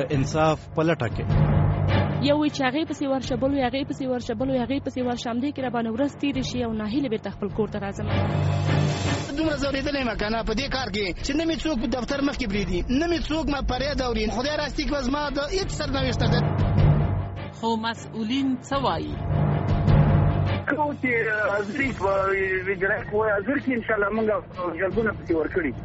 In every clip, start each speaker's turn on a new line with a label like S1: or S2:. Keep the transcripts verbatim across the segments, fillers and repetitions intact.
S1: د انصاف په لټه کې
S2: یو چې هغې پسې ورشه بل وي هغې پسې ورشه بل وي هغې پسې ورشه همدې کې راباندې ورځ تېرې شي او ناهیلې بېرته خپل کور ته راځم.
S3: دومره ځورېدلی یم که نه په دې کار کې چې نه مې څوک په دفتر مخکې پرېږدي نه مې څوک ما فریاد اوري. خدای راستي که زما د هېڅ سرنوشته ده.
S4: خو مسؤلین څه وایي؟
S5: کوم چې حاضري په اجرایه کوی حاضر کړي انشاءالله موږ جلبونه پسې ورکړي.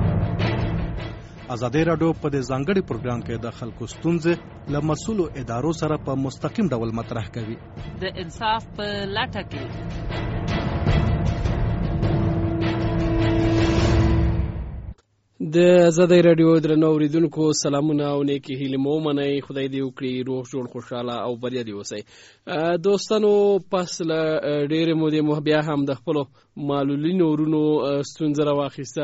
S1: ازادي راډیو په دې ځانګړي پروګرام کې د خلکو ستونزې له مسؤلو ادارو سره په مستقیم ډول مطرح کوي.
S4: د انصاف په لټه کې
S6: د ازادي راډیو درنو اوریدونکو سلامونه او نیکی هیلې مو منئ. خدای دې وکړي روغ جوړ خوشاله او بریالي اوسئ. دوستانو پس له ډېرې مودې مو بیا هم د خپلو معلولینو ورونو ستونزه راواخیسته.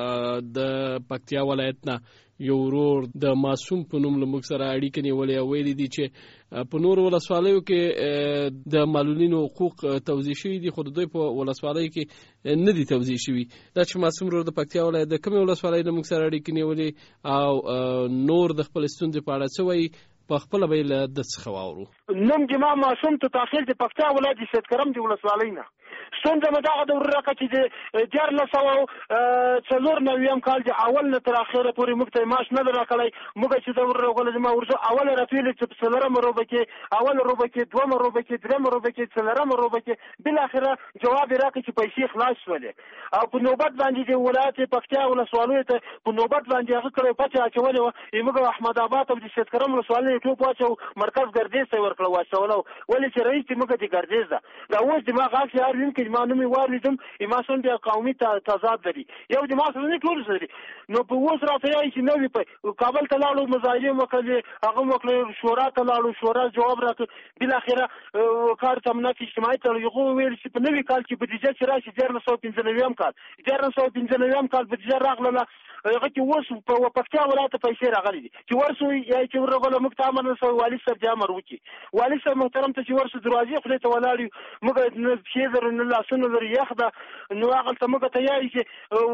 S6: د پکتیا ولایت نه یو ورور د معصوم په نوم له موږ سره اړیکه نیولې او ویلي دي چې په نورو ولسوالیو کې د معلولینو حقوق توضیح شوي دي خو د دوی په ولسوالیو کې نه دي توضیح شوي. دا چې معصوم ورور د پکتیا ولایت د کومې ولسوالۍ له موږ سره اړیکې نیولې او نور د خپل ستونزې په اړه څه وایي په خپله به یې له ده څخه واورو.
S5: نوم جما معصوم تو تاخیر د پکتیا ولایت د سید کرم د ولسوالۍ نه ستونزه مې دغه د ورور راکړه چې د دیارلس سوه څلور نویم کال د اول نه تر اخره پورې موږ ته معاش نه دی راکړی. موږ چې د ورور راغله زما ورزه اوله راپیلې چې په څلورمه روبه کې اوله روبه کې دومه روبه کې درېمه روبه کې څلورمه روبه کې بالاخره جواب یې راکړ چې پیسې خلاص شولې او په نوبت باندې د ولایت پکتیا ولسوالیو ته په نوبت باندې هغه کړی پته اچولې وه. موږ احمد آباد او د سید کرم ولسوالۍ ټوپ واچو مرکز ګردیز ته یې ورکړه واچولو ولې چې رئیس موږ د ګردیز ده. دا اوس د ما غاښ یار ویم که ما نوم یې واورېدم ما سره بیا قومي تضاد لري یو د ما سره نه ټول سره نو په اوس راته یایي چې نوي په کابل ته لاړو مظاهرې وکړلې هغه وکړې شورا ته لاړو شورا جواب راکړ بالاخره کار تمنات اجتماعي ته هغه وویل چې په نوي کال کې بودیجه چې راشي دیارلس سوه پنځه نویم کال دیارلس سوه پنځه نویم کال بودیجه راغله هغه کې اوس په پکتیا ولایت ته پیسې راغلي دي چې ورسو یا چې ورغله موږ ته امر نه سوی والي صاحب دې امر وکړي. والي صاحب محترم ته چې ورسو دروازې خولې ته ولاړ یو موږ نه پښې لرو نه لاسونه لرو یخ ده نو هغلته موږ ته یایي چې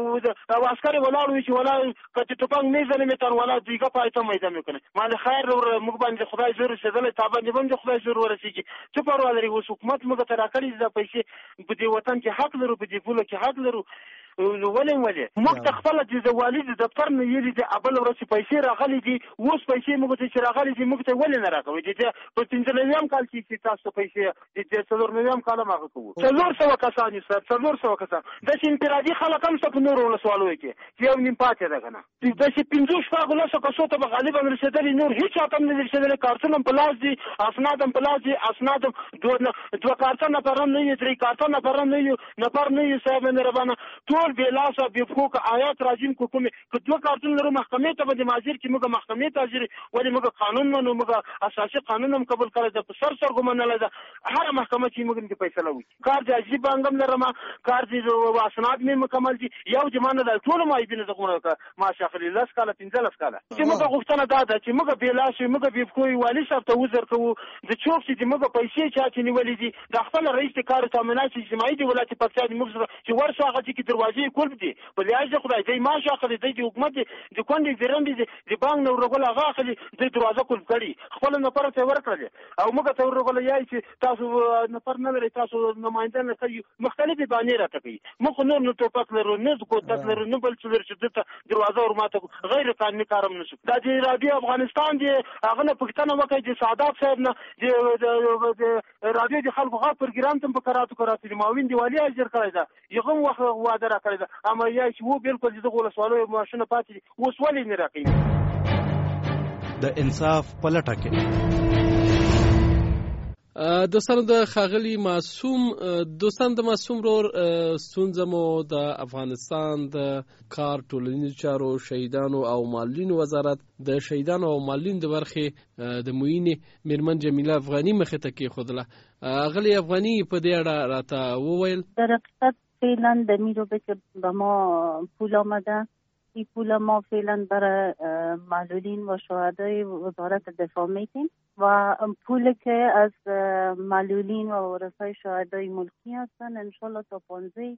S5: او عسکر یې ولاړ وي چې ولاړ که چې ټوپک نه یې ځلې تر ولاړ دیګه پای ته میده مې کنه مال خیر موږ باندې خدای زور رسېدلی تا باندې به هم د خدای زور ورسېږي څه پروا لري. اوس حکومت موږ ته راکړي دا پیسې په دې وطن کې حق لرو په دې پوله کې حق لرو نو ولې ولې موږ ته خپله د والي د دفتر نه یېلي دي بله ورځ چې پیسې راغلي دي اوس پیسې موږ ته چې راغلي دي موږ ته ولې نه راکوي د په پنځه نویم کال کې چې تاسو پیسې د څلور نویم کال هم هغه کوو څلور سوه کسان یو سر څلور سوه کسان داسې انفرادي خلک هم شته په نورو ولسوالیو کې چې یو نیم پاتې ده که نه داسې پنځو شپږو لسو کسو ته به غالبا رسېدلي نور هېڅ چاته هم نه دي رسېدلي کارتونه هم په لاس دي اسناد هم په لاس دي اسناد هم دوه کارته نفر هم نه یو درې کارته نفر هم نه یو نفر نه یو صاحب مهربانه ټول بې لاسه بې پښو که آیات راجیم کو کومې که دوه کارتونه لرو محکمې ته به د ماجر کې موږ محکمې ته حاضر ولې موږ قانون منو موږ اساسي قانون هم قبول کړی ده په سر سرګو منلی ده هره محکمه چې موږ دې فیصله وکړي کار د عجیب بانک هم لرم کار د اسناد مې مکمل دي یو د ما نه ده ټولو معیبینو زه معاش اخلي لس کاله پنځلس کاله چې موږ غوښتنه دا ده چې موږ بې لاس یو موږ بې پښو یو والي صاحب ته وزر کوو د څوک چې د موږ پیسې چا چې نیولې دي د خپل رئیس د کار تامینات اجتماعي د ولایت پکتیا د موږ سره چې ورسو هغه چې دروازې کولپ دي په لحاظ د خدای دی معاش اخلي دی د حکومت د کونډې زرندې د بانک نه ورغله هغه اخلي د دروازه کولپ کړي خپله نفر ته ورکړلې او موږ ته ورغله یایي چې تاسو نفر نه لرئ تاسو نماینده نه کوي مختلفې بانې راته کوي موږ نور نه ټوپک لرو نه کوتک لرو نه بل څه لرو چې دلته دروازه ورماته غیر قانوني کار هم نشو دا د رادیو افغانستان دی هغه نه پوښتنه وکړئ د سعادت صاحب نه د رادیو د خلکو غږ پروګرام ته هم په کراتو کراتو د معاون د والي اجر کړی ده یغه هم وخت واده را کړی ده اما یا چې و بالکل دغه ولسوالیو معاشونه پاتې دي اوس ولې نه راکوي
S1: د انصاف په لټه کې
S6: دوستانو د ښاغلي معصوم دوستان د معصوم ورور ستونزه مو د افغانستان د کار ټولنیزو چارو شهیدانو او معلولینو وزارت د شهیدانو او معلولینو د برخې د معینې میرمن جمیله افغاني مخې ته کېښودله. ښاغلي افغاني په دې اړه راته وویل
S7: در حقیقت فعلا در میروبه که به ما پول آمده این پول ما فعلا برای معلولین و شهدای وزارت دفاع میدیم و پول که از معلولین و ورثای شهدای ملکی هستن انشالله تا پانزده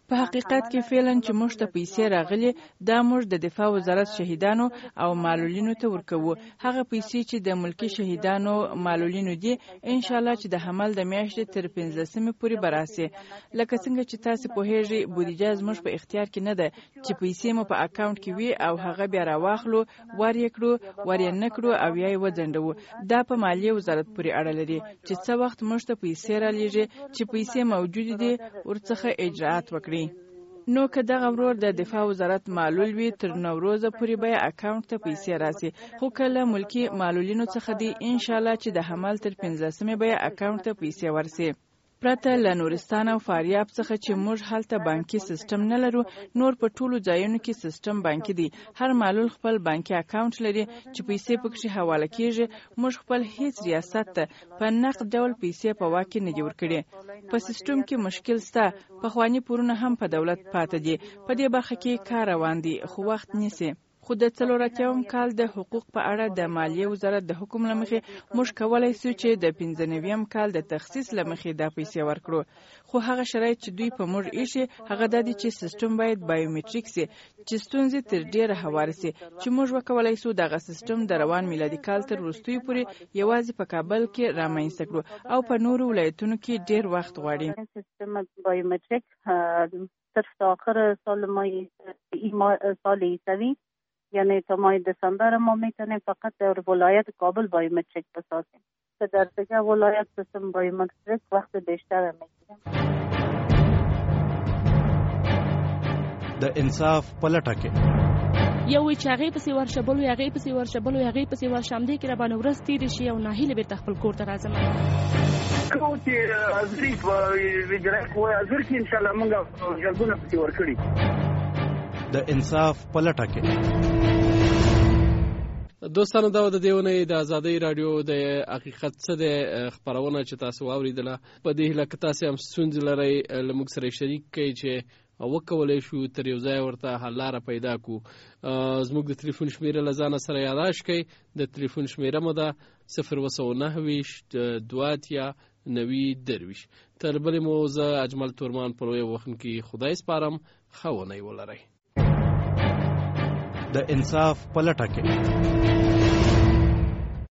S8: په حقیقت کې فعلا چې موږ ته پیسې راغلي دا موږ د دفاع وزارت شهیدانو او معلولینو ته ورکوو. هغه پیسې چې د ملکی شهیدانو معلولینو دي ان شاء الله چې د حمل د میاشتې تر پنځلسمې پورې براسي. لکه څنګه چې تاسو پوهیږئ بودیجه زموږ په اختیار کې نه ده چې پیسې مو په اکاونټ کې وي او هغه بیا راواخلو ور یې کړو ور یې نه کړو او یا یې وځنډو. دا په مالیې وزارت پورې اړه لري چې څه وخت موږ ته پیسې رالیږي چې پیسې موجود دي ورڅخه اجراءات وکړي. نو که دغه ورور د دفاع وزارت معلول وي تر نوروزه پورې به اکاونټ ته پیسې راسي. خو کله ملکی معلولینو څخه دي ان شاء الله چې د حمل تر پنځلسمې به اکاونټ ته پیسې ورسي. پرته له نورستان او فاریاب څخه چې موږ هلته بانکي سیستم نه لرو، نور په ټولو ځایونو کې سیستم بانکي دی. هر معلول خپل بانکي اکاونټ لري چې پیسې پکې حواله کیږي. موږ خپل هیڅ ریاست ته په نقد ډول پیسې په واک کې نه دی ورکړي. په سیستم کې مشکل سته. پخواني پورونه هم په دولت پاتې دي. په دې برخه کې کار روان دي خو وخت نیسي. خو د څلور اتیاوم کال د حقوق په اړه د مالیې وزارت د حکم لمخې موږ کولای سو چې د پنځه نویم کال د تخصیص لمخې د پیسې ورکړو. خو هغه شرایط چې دوی په موږ ایښي هغه د دې چې سیستم باید بایومټریک سي چې ستونزې تر ډیره هواره سي چې موږ وکولای سو دغه سیستم د روان میلادي کال تر وروستیو پورې یوازې په کابل کې رامنځته کړو او په نورو ولایتونو کې ډیر وخت غواړي.
S7: سیستم بایومټریک صرف تا آخر سال مای سال عیسوی یعنی تا ماه دسامبر ما میتونیم فقط در ولایت کابل بایومتریک بسازیم که در دیگه ولایت سیستم بایومتریک وقت بیشتر میگیره.
S1: د انصاف پلټه کې
S2: یو وی چې هغې پسې ورشه بل وی هغې پسې ورشه بل وی هغې پسې ورشه همدې کې راباندې ورځ تېرې شي او ناهیلې بېرته خپل کور ته راځم.
S5: کوم چې حاضري په اجرا کوی حاضر کې انشاءالله موږ جلبونه پسې ورکړي.
S1: د انصاف پلټه کې
S6: دوستانو دا د دیونه د آزادۍ رادیو د حقیقت څه د خبرونه چې تاسو واوریدله په دې هیله که تاسو هم ستونزې لرئ له موږ سره شریک کړئ چې وکولی شو تر یو ځای ورته حل لاره پیدا کړو. زموږ د تلیفون شمیره له ځانه سره یاداشت کړئ. د تلیفون شمیره مو ده صفر اوه سوه نهه ویشت دوه اتیا نوي درویشت. تر بلې مو زه اجمل تورمان په لویه وخت کې خدای سپارم. ښه ونۍ ولرئ.
S1: د انصاف پلټه کې